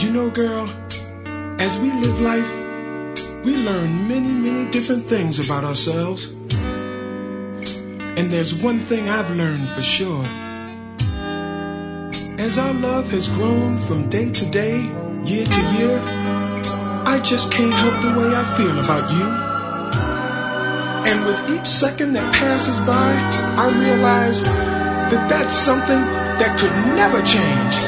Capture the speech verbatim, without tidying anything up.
You know, girl, as we live life, we learn many, many different things about ourselves. And there's one thing I've learned for sure. As our love has grown from day to day, year to year, I just can't help the way I feel about you. And with each second that passes by, I realize that that's something that could never change.